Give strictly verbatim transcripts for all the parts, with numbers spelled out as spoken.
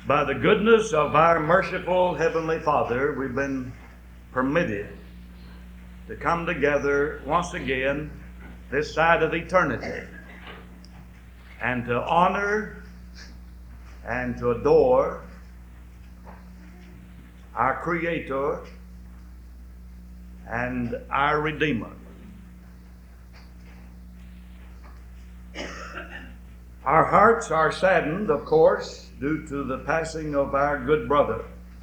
By the goodness of our merciful Heavenly Father, we've been permitted to come together once again this side of eternity and to honor and to adore our Creator and our Redeemer. Our hearts are saddened, of course, due to the passing of our good brother.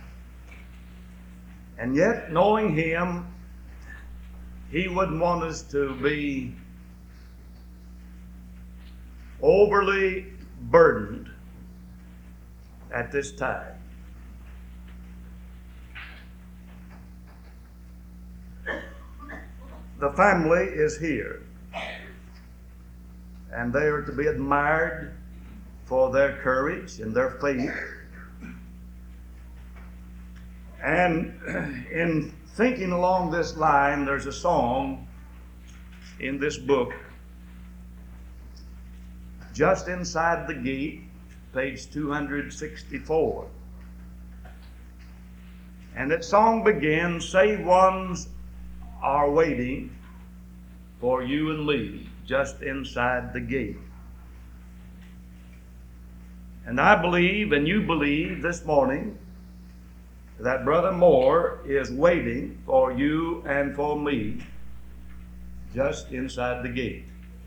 And yet, knowing him, he wouldn't want us to be overly burdened at this time. The family is here, and they are to be admired for their courage and their faith. And in thinking along this line, there's a song in this book, Just Inside the Gate, page two hundred sixty-four. And that song begins, "Saved ones are waiting for you and me just inside the gate." And I believe, and you believe this morning, that Brother Moore is waiting for you and for me just inside the gate.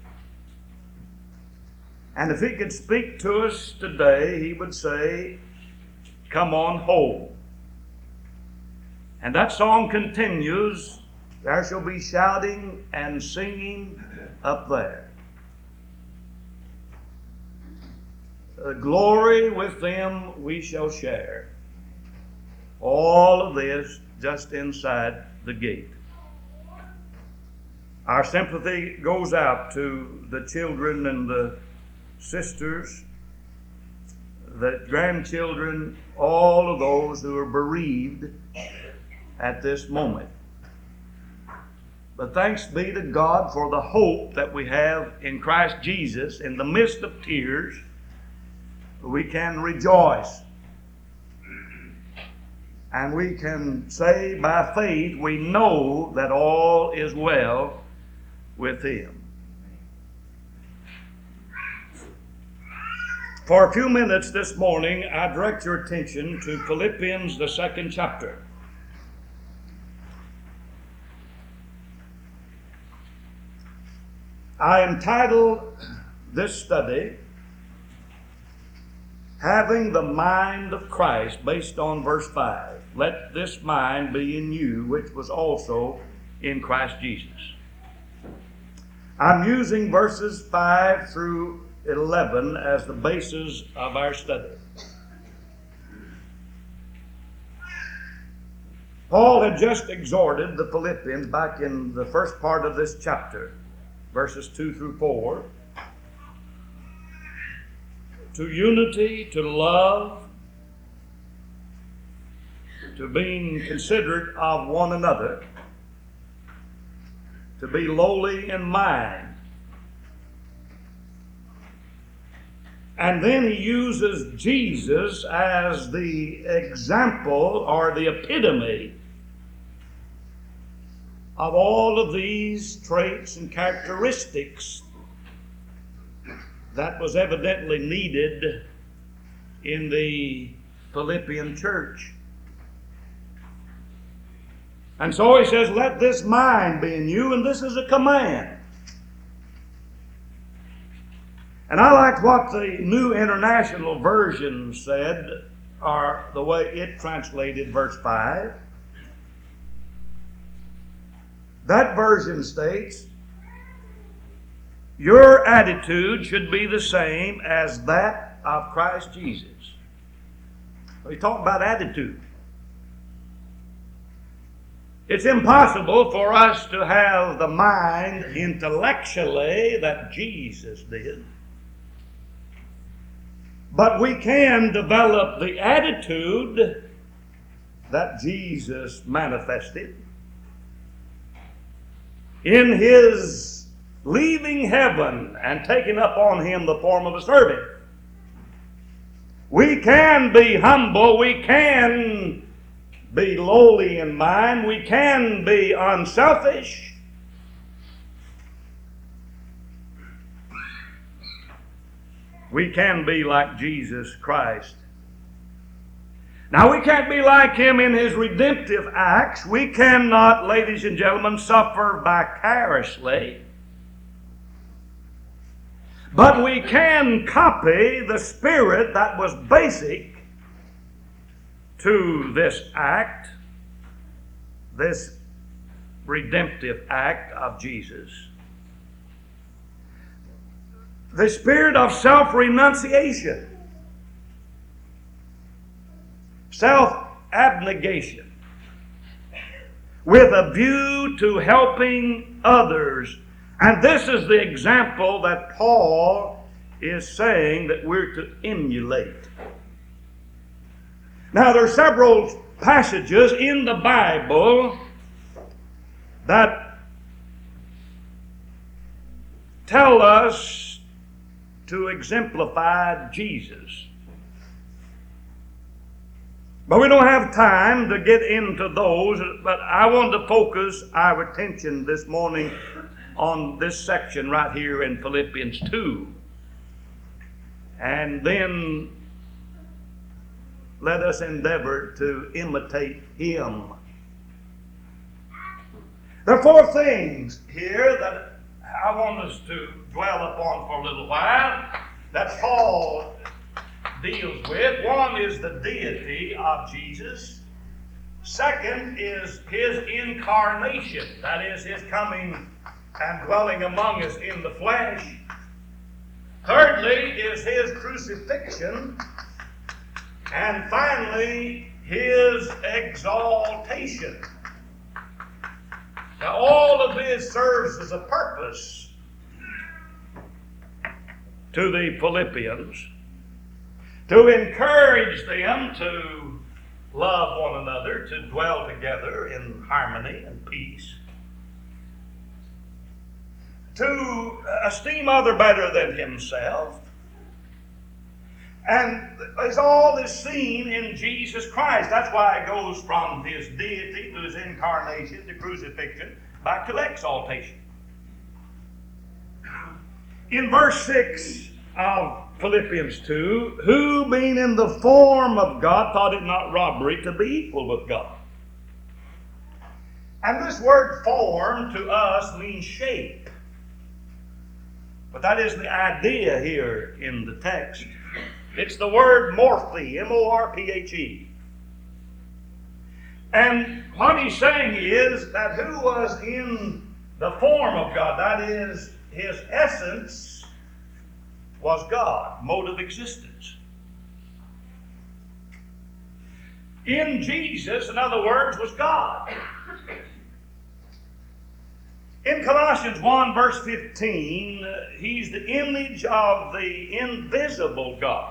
And if he could speak to us today, he would say, "Come on home." And that song continues, "There shall be shouting and singing up there. The glory with them we shall share." All of this just inside the gate. Our sympathy goes out to the children and the sisters, the grandchildren, all of those who are bereaved at this moment. But thanks be to God for the hope that we have in Christ Jesus. In the midst of tears, we can rejoice. And we can say by faith, we know that all is well with him. For a few minutes this morning, I direct your attention to Philippians, the second chapter. I entitled this study, "Having the Mind of Christ," based on verse five. "Let this mind be in you, which was also in Christ Jesus." I'm using verses five through eleven as the basis of our study. Paul had just exhorted the Philippians back in the first part of this chapter, verses two through four, to unity, to love, to being considerate of one another, to be lowly in mind. And then he uses Jesus as the example or the epitome of all of these traits and characteristics that was evidently needed in the Philippian church. And so he says, "Let this mind be in you," and this is a command. And I like what the New International Version said, or the way it translated verse five. That version states, "Your attitude should be the same as that of Christ Jesus." We talk about attitude. It's impossible for us to have the mind intellectually that Jesus did. But we can develop the attitude that Jesus manifested in his leaving heaven and taking up on him the form of a servant. We can be humble. We can be lowly in mind. We can be unselfish. We can be like Jesus Christ. Now, we can't be like Him in His redemptive acts. We cannot, ladies and gentlemen, suffer vicariously. But we can copy the spirit that was basic to this act, this redemptive act of Jesus. The spirit of self-renunciation, self-abnegation, with a view to helping others. And this is the example that Paul is saying that we're to emulate. Now, there are several passages in the Bible that tell us to exemplify Jesus. But we don't have time to get into those, but I want to focus our attention this morning on this section right here in Philippians two. And then let us endeavor to imitate Him. There are four things here that I want us to dwell upon for a little while that Paul deals with. One is the deity of Jesus. Second is His incarnation, that is, His coming and dwelling among us in the flesh. Thirdly is His crucifixion. And finally, His exaltation. Now, all of this serves as a purpose to the Philippians, to encourage them to love one another, to dwell together in harmony and peace, to esteem other better than himself. And it's all is seen in Jesus Christ. That's why it goes from His deity to His incarnation to crucifixion back to exaltation. In verse six of Philippians two, who being in the form of God thought it not robbery to be equal with God. And this word form to us means shape. But that isn't the idea here in the text. It's the word morphe, M O R P H E. And what he's saying is that who was in the form of God, that is, His essence was God, mode of existence. In Jesus, in other words, was God. In Colossians one, verse fifteen, He's the image of the invisible God.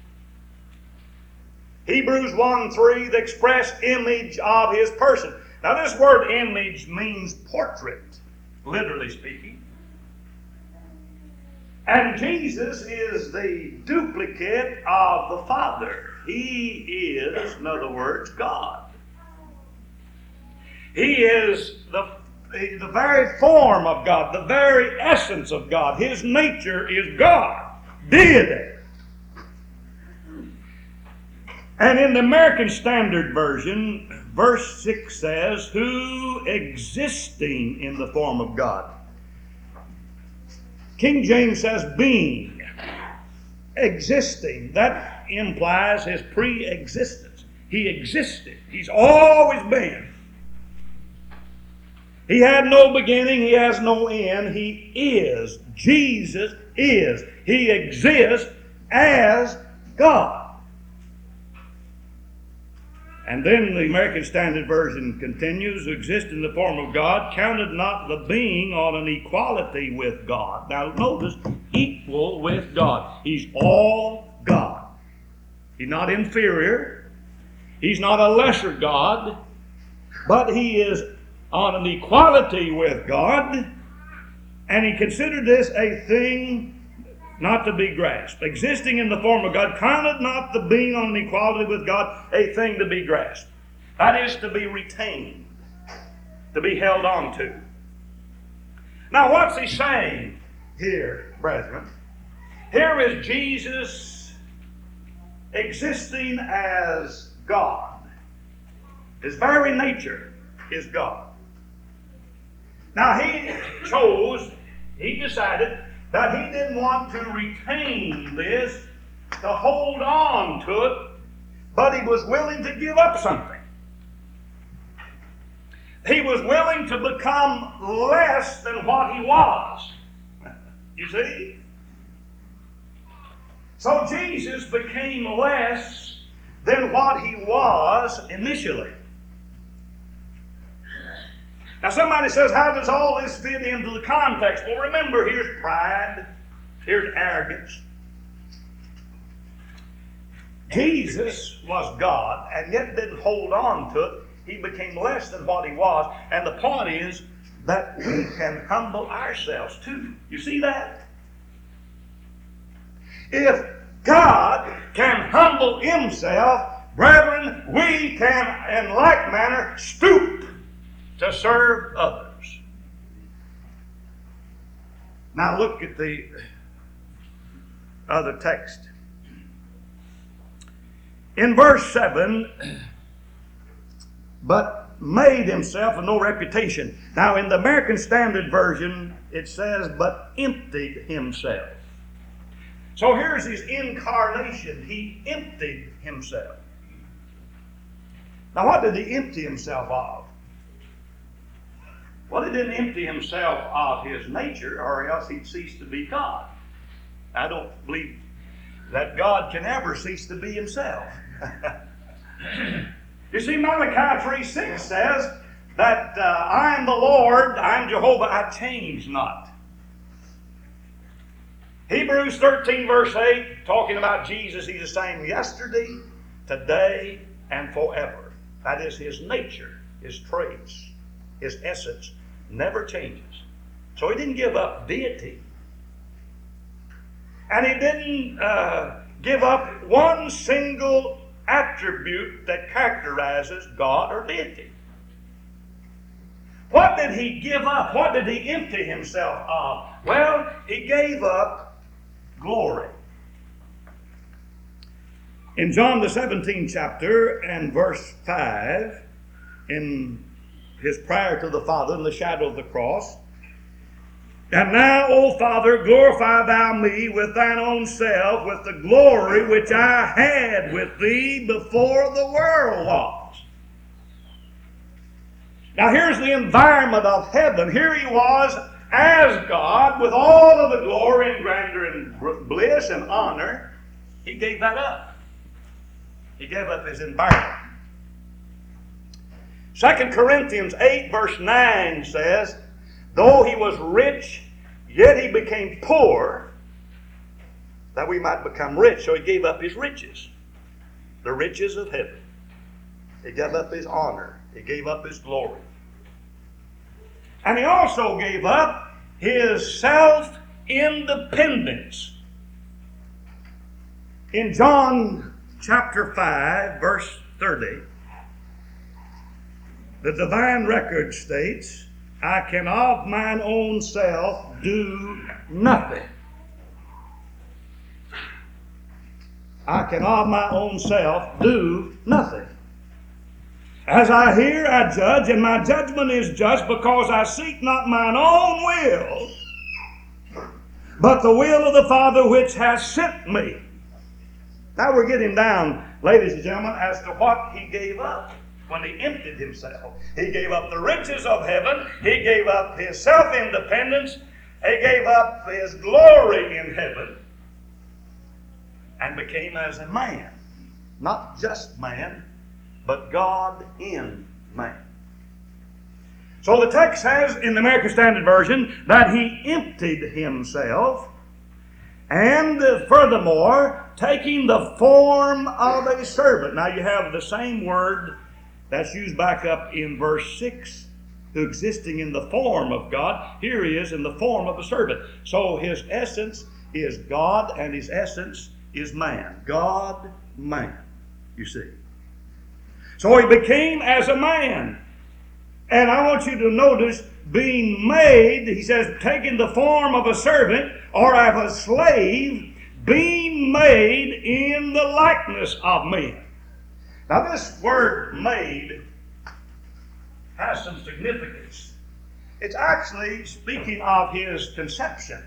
Hebrews one three, the express image of His person. Now, this word image means portrait, literally speaking. And Jesus is the duplicate of the Father. He is, in other words, God. He is the, the very form of God, the very essence of God. His nature is God, deity. And in the American Standard Version, verse six says, who existing in the form of God. King James says being, existing. That implies His pre-existence. He existed. He's always been. He had no beginning. He has no end. He is. Jesus is. He exists as God. And then the American Standard Version continues, who exist in the form of God, counted not the being on an equality with God. Now notice, equal with God. He's all God. He's not inferior. He's not a lesser God. But He is on an equality with God. And He considered this a thing not to be grasped. Existing in the form of God, counted not the being on an equality with God a thing to be grasped. That is to be retained, to be held on to. Now what's he saying here, brethren? Here is Jesus existing as God. His very nature is God. Now he chose, he decided that he didn't want to retain this, to hold on to it, but he was willing to give up something. He was willing to become less than what he was. You see? So Jesus became less than what he was initially. Now somebody says, how does all this fit into the context? Well, remember, here's pride, here's arrogance. Jesus was God, and yet didn't hold on to it. He became less than what he was. And the point is that we can humble ourselves too. You see that? If God can humble himself, brethren, we can in like manner stoop to serve others. Now look at the other text. In verse seven, but made himself of no reputation. Now in the American Standard Version, it says, but emptied himself. So here's his incarnation. He emptied himself. Now what did he empty himself of? Well, he didn't empty himself of his nature, or else he'd cease to be God. I don't believe that God can ever cease to be himself. You see, Malachi three six says that uh, I am the Lord, I am Jehovah, I change not. Hebrews thirteen verse eight, talking about Jesus, he's the same yesterday, today, and forever. That is his nature, his traits, his essence never changes. So he didn't give up deity. And he didn't uh, give up one single attribute that characterizes God or deity. What did he give up? What did he empty himself of? Well, he gave up glory. In John the seventeenth chapter and verse five, in his prayer to the Father in the shadow of the cross, and now, O Father, glorify thou me with thine own self, with the glory which I had with thee before the world was. Now here's the environment of heaven. Here he was as God with all of the glory and grandeur and bliss and honor. He gave that up. He gave up his environment. Second Corinthians eight verse nine says, though he was rich, yet he became poor, that we might become rich. So he gave up his riches, the riches of heaven. He gave up his honor. He gave up his glory. And he also gave up his self-independence. In John chapter five, verse thirty, the divine record states, I can of mine own self do nothing. I can of my own self do nothing. As I hear, I judge, and my judgment is just, because I seek not mine own will, but the will of the Father which has sent me. Now we're getting down, ladies and gentlemen, as to what he gave up when he emptied himself. He gave up the riches of heaven. He gave up his self-independence. He gave up his glory in heaven and became as a man. Not just man, but God in man. So the text says in the American Standard Version that he emptied himself, and uh, furthermore, taking the form of a servant. Now you have the same word that's used back up in verse six, who existing in the form of God. Here he is in the form of a servant. So his essence is God and his essence is man. God, man, you see. So he became as a man. And I want you to notice, being made, he says, taking the form of a servant or of a slave, being made in the likeness of men. Now this word made has some significance. It's actually speaking of his conception.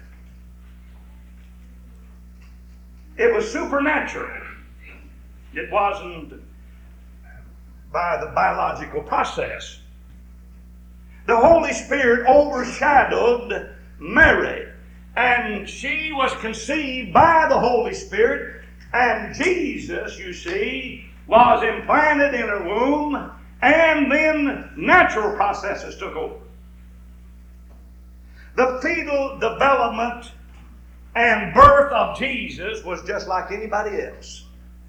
It was supernatural. It wasn't by the biological process. The Holy Spirit overshadowed Mary, and she was conceived by the Holy Spirit, and Jesus, you see, was implanted in her womb, and then natural processes took over. The fetal development and birth of Jesus was just like anybody else.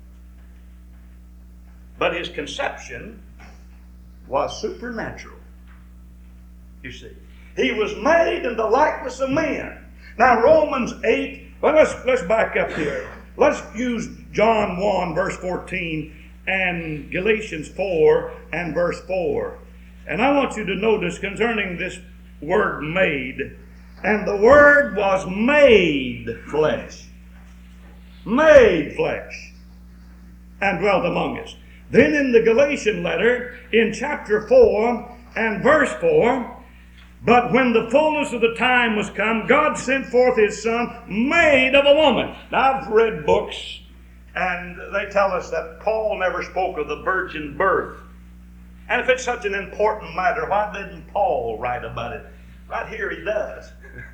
But his conception was supernatural. You see, he was made in the likeness of men. Now Romans eight, well, let's, let's back up here. Let's use John one verse fourteen and Galatians four and verse four. And I want you to notice concerning this word made, and the Word was made flesh. Made flesh. And dwelt among us. Then in the Galatian letter, in chapter four and verse four, but when the fullness of the time was come, God sent forth his Son, made of a woman. Now I've read books, and they tell us that Paul never spoke of the virgin birth. And if it's such an important matter, why didn't Paul write about it? Right here he does.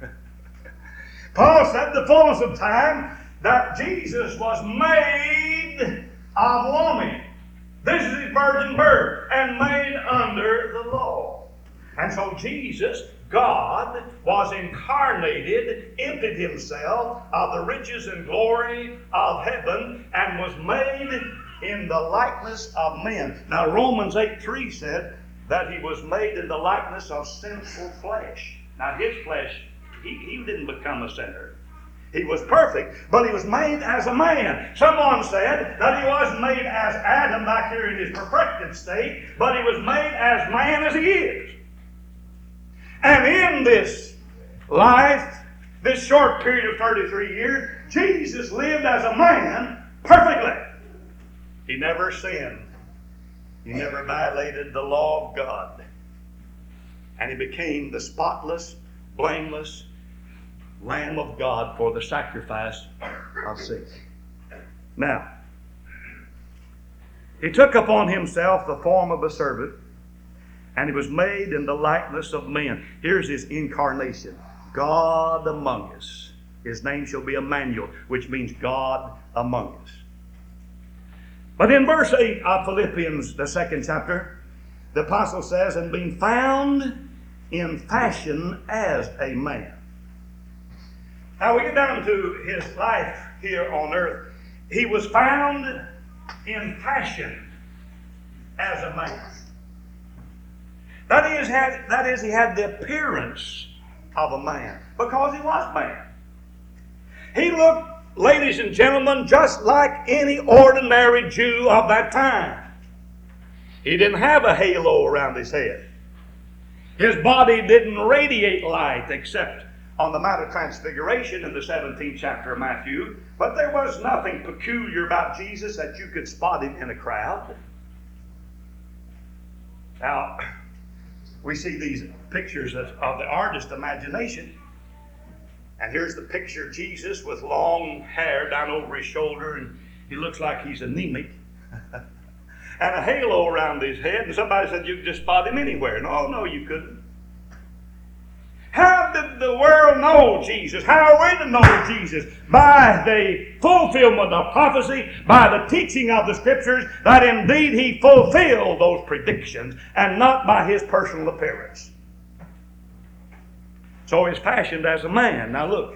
Paul said the fullness of time that Jesus was made of woman. This is his virgin birth, and made under the law. And so Jesus, God, was incarnated, emptied himself of the riches and glory of heaven, and was made in the likeness of men. Now Romans eight three said that he was made in the likeness of sinful flesh. Now his flesh, he, he didn't become a sinner. He was perfect, but he was made as a man. Someone said that he wasn't made as Adam back here in his perfected state, but he was made as man as he is. And in this life, this short period of thirty-three years, Jesus lived as a man perfectly. He never sinned. He never violated the law of God. And he became the spotless, blameless Lamb of God for the sacrifice of sin. Now, he took upon himself the form of a servant, and he was made in the likeness of men. Here's his incarnation. God among us. His name shall be Emmanuel, which means God among us. But in verse eight of Philippians, the second chapter, the apostle says, and being found in fashion as a man. Now we get down to his life here on earth. He was found in fashion as a man. That is, had, that is, he had the appearance of a man because he was man. He looked, ladies and gentlemen, just like any ordinary Jew of that time. He didn't have a halo around his head. His body didn't radiate light except on the Mount of Transfiguration in the seventeenth chapter of Matthew. But there was nothing peculiar about Jesus that you could spot him in a crowd. Now, we see these pictures of, of the artist's imagination. And here's the picture of Jesus with long hair down over his shoulder, and he looks like he's anemic. And a halo around his head, and somebody said you could just spot him anywhere. No, no, you couldn't. How did the world know Jesus? How are we to know Jesus? By the fulfillment of prophecy, by the teaching of the Scriptures, that indeed he fulfilled those predictions, and not by his personal appearance. So he's fashioned as a man. Now look,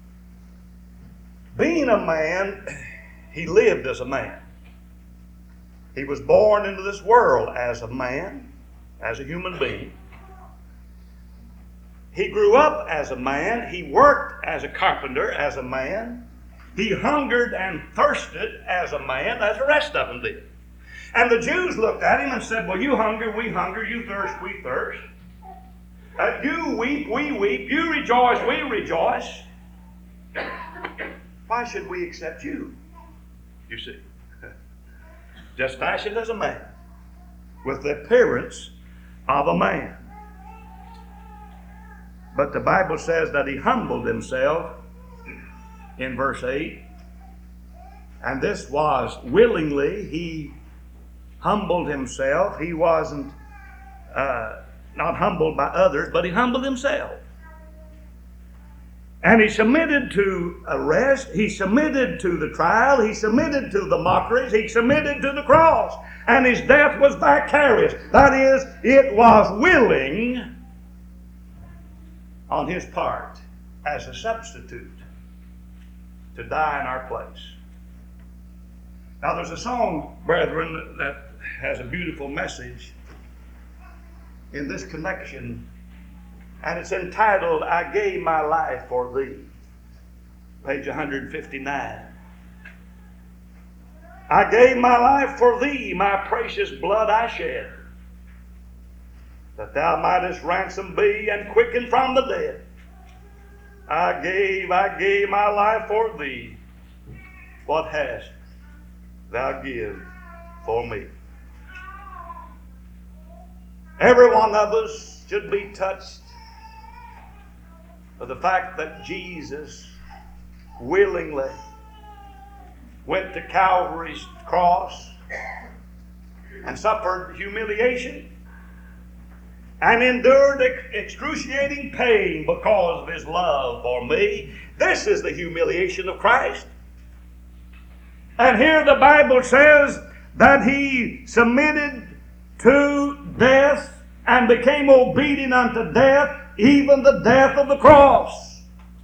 being a man, he lived as a man. He was born into this world as a man, as a human being. He grew up as a man. He worked as a carpenter, as a man. He hungered and thirsted as a man, as the rest of them did. And the Jews looked at him and said, well, you hunger, we hunger. You thirst, we thirst. Uh, you weep, we weep. You rejoice, we rejoice. Why should we accept you? You see. Just fashioned as a man, with the appearance of a man. But the Bible says that he humbled himself in verse eight. And this was willingly. He humbled himself. He wasn't uh, not humbled by others, but he humbled himself. And he submitted to arrest. He submitted to the trial. He submitted to the mockeries. He submitted to the cross. And his death was vicarious. That is, it was willing on his part as a substitute to die in our place. Now there's a song, brethren, that has a beautiful message in this connection, and it's entitled, I Gave My Life for Thee, page one fifty-nine. I gave my life for thee, my precious blood I shed, that thou mightest ransom be and quicken from the dead. I gave, I gave my life for thee. What hast thou give for me? Every one of us should be touched by the fact that Jesus willingly went to Calvary's cross and suffered humiliation and endured excruciating pain because of his love for me. This is the humiliation of Christ. And here the Bible says that he submitted to death and became obedient unto death, even the death of the cross.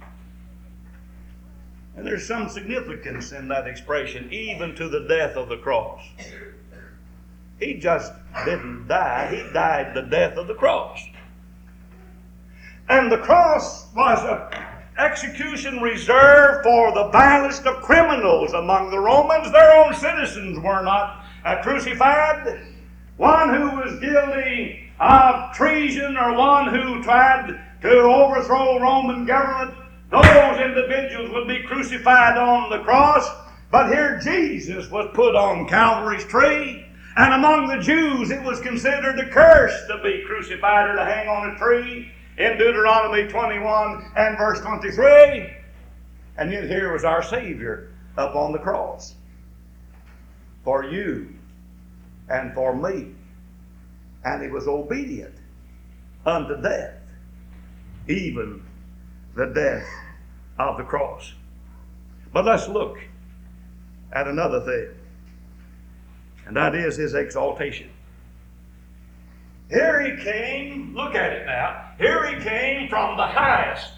And there's some significance in that expression, even to the death of the cross. He just didn't die. He died the death of the cross. And the cross was an execution reserved for the vilest of criminals among the Romans. Their own citizens were not uh, crucified. One who was guilty of treason or one who tried to overthrow Roman government, those individuals would be crucified on the cross. But here Jesus was put on Calvary's tree. And among the Jews it was considered a curse to be crucified or to hang on a tree in Deuteronomy twenty-one and verse twenty-three. And yet here was our Savior up on the cross for you and for me. And he was obedient unto death, even the death of the cross. But let's look at another thing, and that is his exaltation. Here he came, look at it now, here he came from the highest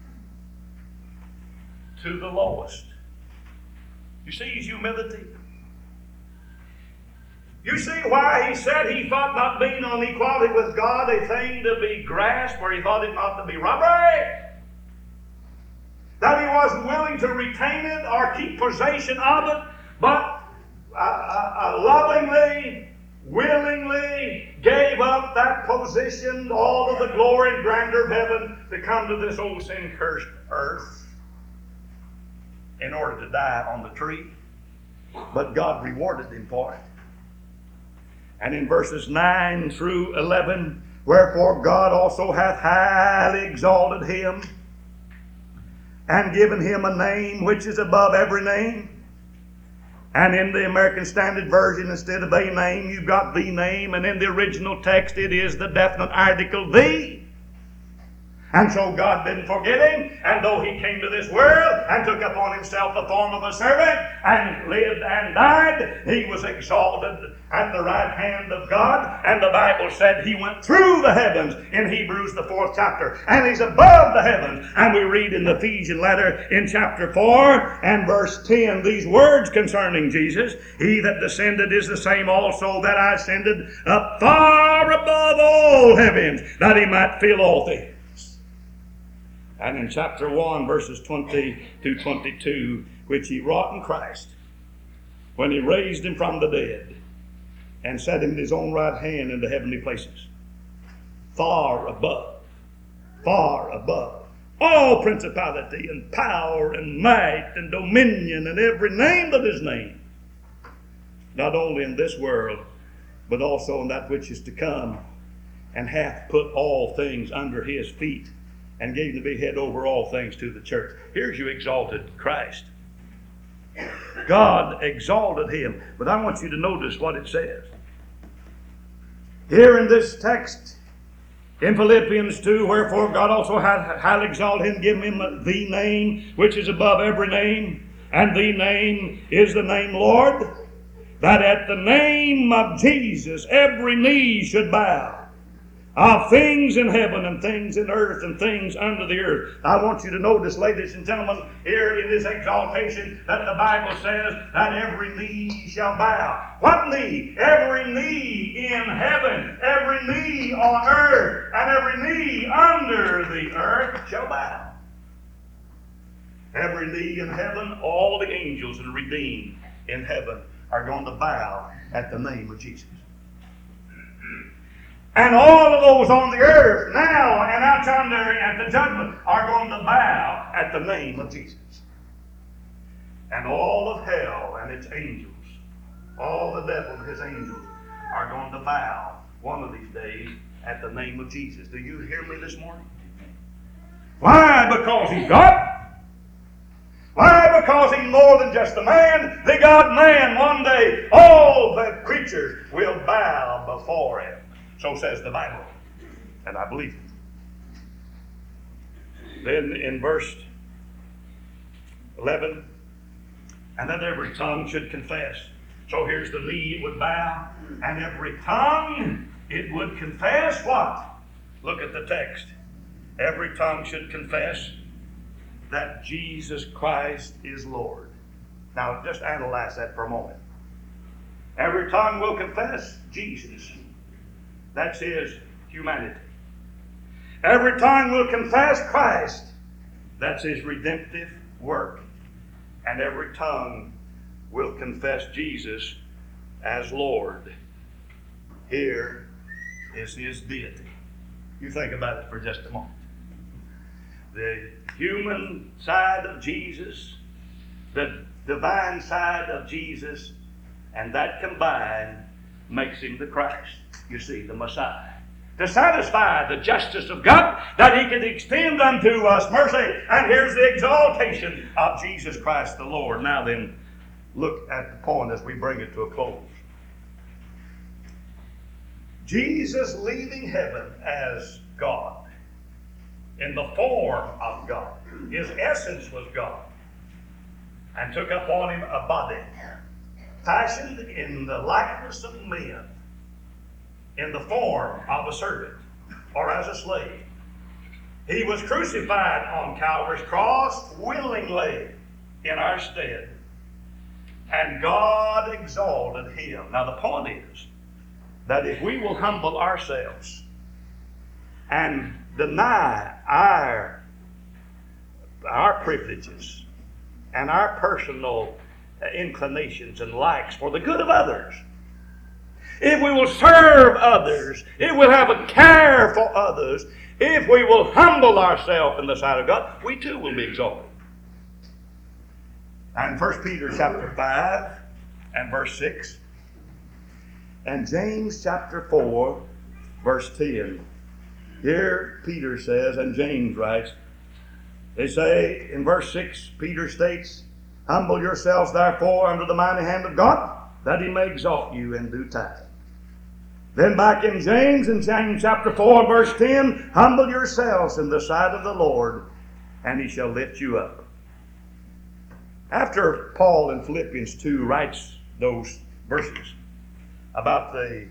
to the lowest. You see his humility? You see why he said he thought not being on equality with God a thing to be grasped, or he thought it not to be robbery? That he wasn't willing to retain it or keep possession of it, but uh, uh, lovingly, willingly gave up that position, all of the glory and grandeur of heaven, to come to this old sin-cursed earth in order to die on the tree. But God rewarded him for it. And in verses nine through eleven, wherefore God also hath highly exalted him, and given him a name which is above every name. And in the American Standard Version, instead of a name, you've got the name, and in the original text it is the definite article, the. And so God didn't forget him, and though he came to this world and took upon himself the form of a servant and lived and died, he was exalted at the right hand of God. And the Bible said he went through the heavens in Hebrews the fourth chapter, and he's above the heavens. And we read in the Ephesian letter in chapter four and verse ten these words concerning Jesus: he that descended is the same also that I ascended up far above all heavens, that he might fill all things. And in chapter one, verses twenty to twenty-two, which he wrought in Christ, when he raised him from the dead, and set him in his own right hand in the heavenly places, far above, far above all principality and power and might and dominion and every name that is named, not only in this world, but also in that which is to come, and hath put all things under his feet, and gave him to be head over all things to the church. Here's you exalted Christ. God exalted him. But I want you to notice what it says. Here in this text, in Philippians two, wherefore God also hath highly exalted him, given him the name which is above every name, and the name is the name Lord, that at the name of Jesus every knee should bow, of things in heaven and things in earth and things under the earth. I want you to notice, ladies and gentlemen, here in this exaltation, that the Bible says that every knee shall bow. What knee? Every knee in heaven, every knee on earth, and every knee under the earth shall bow. Every knee in heaven, all the angels and redeemed in heaven are going to bow at the name of Jesus. And all of those on the earth now and out yonder at the judgment are going to bow at the name of Jesus. And all of hell and its angels, all the devil and his angels are going to bow one of these days at the name of Jesus. Do you hear me this morning? Why? Because he's God. Why? Because he's more than just a man, the God-man. One day all the creatures will bow before him. So says the Bible, and I believe it. Then in verse eleven, and that every tongue should confess. So here's the knee, it would bow, and every tongue, it would confess what? Look at the text. Every tongue should confess that Jesus Christ is Lord. Now just analyze that for a moment. Every tongue will confess Jesus. That's his humanity. Every tongue will confess Christ. That's his redemptive work. And every tongue will confess Jesus as Lord. Here is his deity. You think about it for just a moment. The human side of Jesus, the divine side of Jesus, and that combined makes him the Christ. You see, the Messiah. To satisfy the justice of God, that he could extend unto us mercy. And here's the exaltation of Jesus Christ the Lord. Now then, look at the point as we bring it to a close. Jesus leaving heaven as God, in the form of God. His essence was God. And took upon him a body, fashioned in the likeness of men, in the form of a servant or as a slave. He was crucified on Calvary's cross willingly in our stead. And God exalted him. Now the point is that if we will humble ourselves and deny our, our privileges and our personal inclinations and likes for the good of others, if we will serve others, if we'll have a care for others, if we will humble ourselves in the sight of God, we too will be exalted. And First Peter chapter five and verse six, and James chapter four verse ten. Here Peter says, and James writes, they say in verse six, Peter states, humble yourselves therefore under the mighty hand of God, that he may exalt you in due time. Then back in James, in James chapter four, verse ten, humble yourselves in the sight of the Lord, and he shall lift you up. After Paul in Philippians two writes those verses about the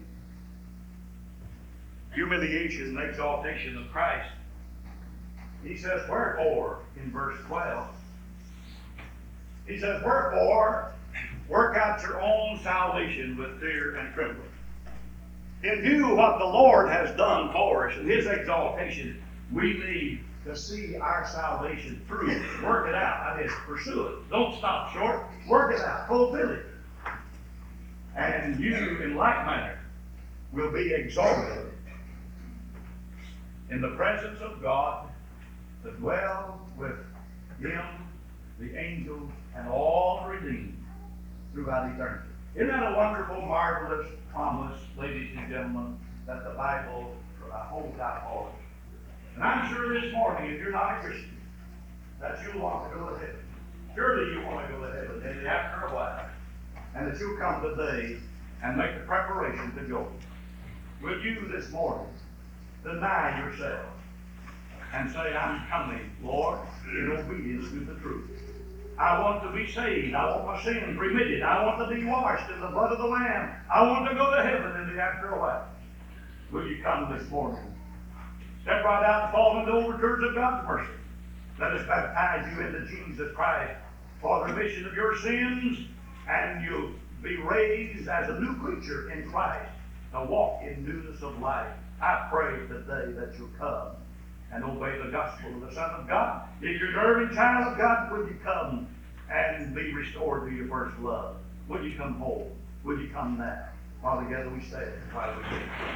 humiliation and exaltation of Christ, he says, wherefore, in verse twelve, he says, wherefore, work out your own salvation with fear and trembling. In view of what the Lord has done for us and his exaltation, we need to see our salvation through. Work it out. That is, pursue it. Don't stop short. Work it out. Fulfill it. And you, in like manner, will be exalted in the presence of God to dwell with Him, the angels, and all the redeemed throughout eternity. Isn't that a wonderful, marvelous promise, ladies and gentlemen, that the Bible holds out for us? And I'm sure this morning, if you're not a Christian, that you'll want to go to heaven. Surely you want to go to heaven, maybe after a while. And that you'll come today and make the preparation to go. Will you this morning deny yourself and say, I'm coming, Lord, in obedience to the truth. I want to be saved. I want my sins remitted. I want to be washed in the blood of the Lamb. I want to go to heaven in the after a while. Will you come this morning? Step right out and fall into the overtures of God's mercy. Let us baptize you into Jesus Christ for the remission of your sins, and you'll be raised as a new creature in Christ to walk in newness of life. I pray today that you'll come and obey the gospel of the Son of God. If you're an early child of God, will you come and be restored to your first love? Will you come home? Will you come now? While together we stand, while we sing.